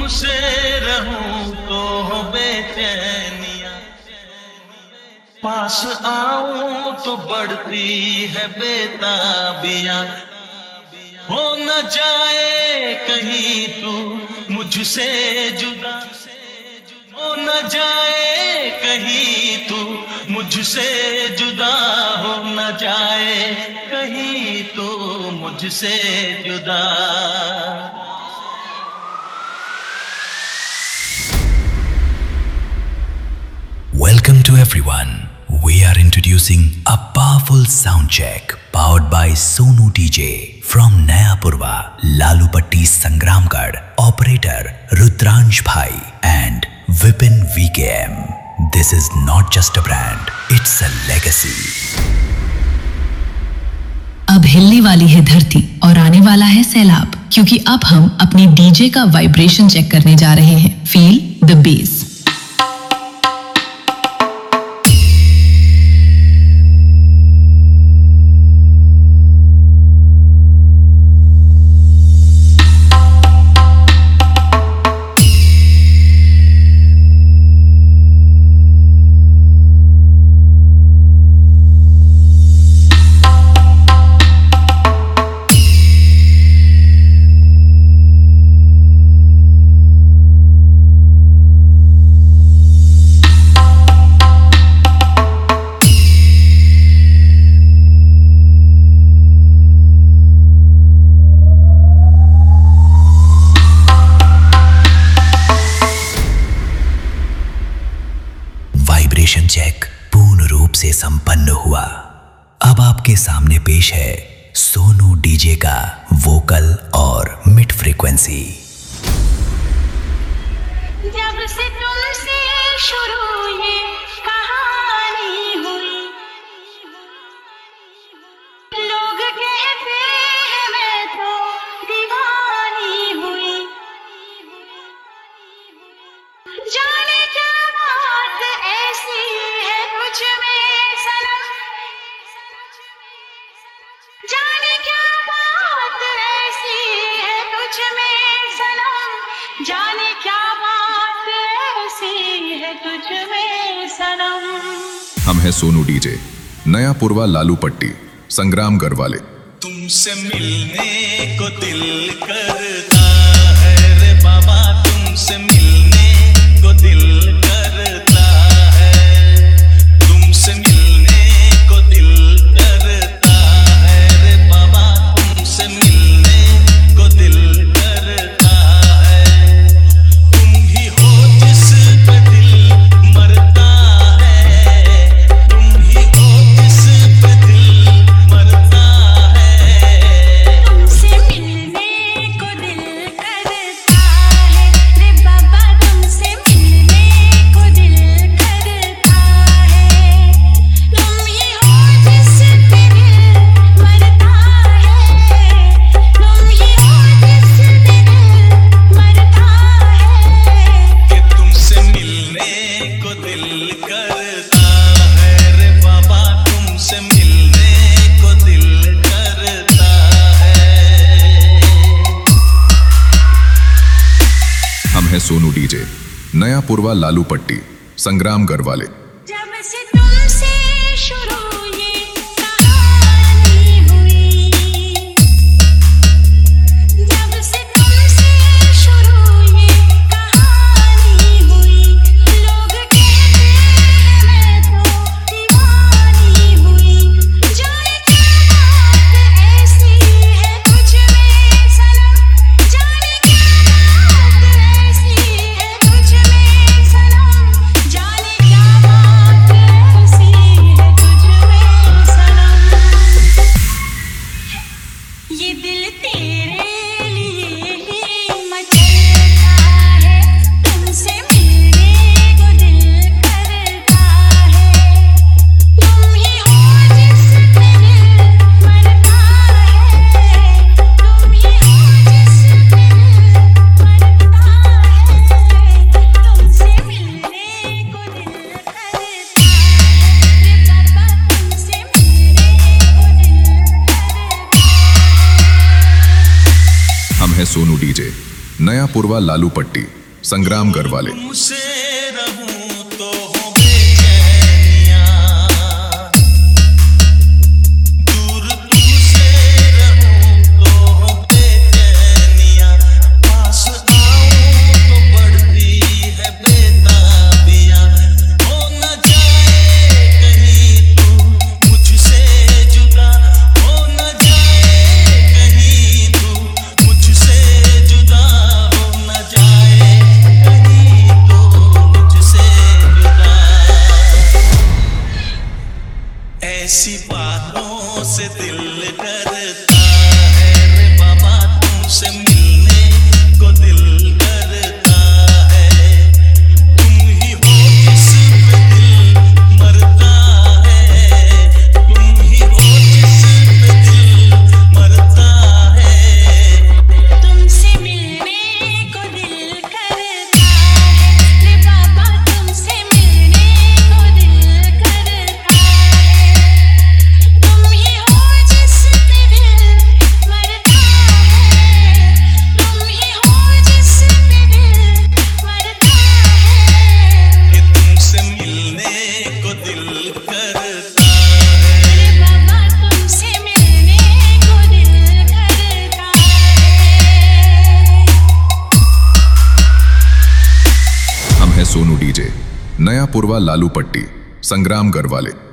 तुझसे रहूं तो हो बेचैनिया, पास आऊं तो बढ़ती है बेताबियां। हो न जाए कहीं तू मुझसे जुदा, हो न जाए कहीं तू मुझसे जुदा, हो न जाए कहीं तू मुझसे जुदा। Welcome to everyone. We are introducing a powerful sound check powered by Sonu DJ from Naya Purva, Lalupatti, Sangramgarh. Operator Rudransh Bhai and Vipin VKM. This is not just a brand, it's a legacy. अब हिलने वाली है धरती और आने वाला है सैलाब, क्योंकि अब हम अपनी डीजे का वाइब्रेशन चेक करने जा रहे हैं। Feel the bass. Vibration check पूर्ण रूप से संपन्न हुआ। अब आपके सामने पेश है सोनू डीजे का वोकल और मिड फ्रीक्वेंसी। जब से तुमसे शुरू ये कहानी हुई, लोग कहते हैं मैं तो दीवानी हुई। जाने क्या बात ऐसी है तुझ में सनम, जाने क्या बात ऐसी है तुझ में सनम, जाने क्या बात ऐसी है तुझ में सनम। हम हैं सोनू डीजे, नया पुरवा, लालूपट्टी, संग्रामगढ़ वाले। तुमसे मिलने को दिल करता है रे बाबा, तुमसे मिलने को दिल करता है, तुमसे मिलने को दिल करता है रे बाबा, तुमसे मिलने को दिल करता है। तुम ही हो जिस पे दिल मरता है, तुम ही हो जिस पे दिल मरता है। तुमसे मिलने को दिल करता है रे बाबा, तुमसे मिलने को दिल करता है। तुम ही हो जिस पे दिल मरता है, तुम ही हो जिस पे दिल मरता है। कि तुमसे मिलने को दिल करता है रे बाबा, तुमसे मिलने को दिल करता है। हम हैं सोनू डीजे, नया पुरवा, लालूपट्टी, संग्रामगढ़ वाले। जब से तुमसे शुरू ये कहानी हुई, जब से तुमसे शुरू ये कहानी हुई, लोग कहते हैं मैं तो दीवानी हुई। जाने क्या बात ऐसी है तुझ में सनम, जाने क्या बात ऐसी है तुझ में सनम, जाने क्या बात ऐसी है तुझ में सनम। ये दिल तेरे लिए ही मचलता है, तुमसे मिलने को दिल करता है। तुम ही हो जिस पे दिल मरता है, तुम ही हो जिस पे दिल मरता है। तुमसे मिलने को दिल करता है रे बाबा, तुमसे मिलने को दिल करता है। हम हैं सोनू डीजे, नया पुरवा, लालूपट्टी, संग्रामगढ़ वाले। तुमसे रहूं तो हो बेचैनियां, दूर तुमसे रहूं तो हो बेचैनियां, पास आऊं तो बढ़ती है बेताबियां, हो न जाए कहीं तू मुझसे जुदा, हो न जाए कहीं तू मुझसे जुदा, हो न जाए कहीं तू मुझसे जुदा। ऐसी बातों से दिल डरता है रे बाबा, तुमसे मिलने को दिल करता है, तुम ही हो जिस पे दिल मरता है, तुम ही हो जिस पे दिल मरता है। तुमसे मिलने को दिल करता है रे बाबा, तुमसे मिलने को दिल करता है, तुम ही हो जिस पे दिल मरता है, तुम ही हो जिस पे दिल मरता है। कि तुमसे मिलने को दिल करता है। रे बाबा तुमसे मिलने को दिल करता है। हम हैं सोनू डीजे, नया पुरवा लालू पट्टी, संग्रामगढ़ वाले।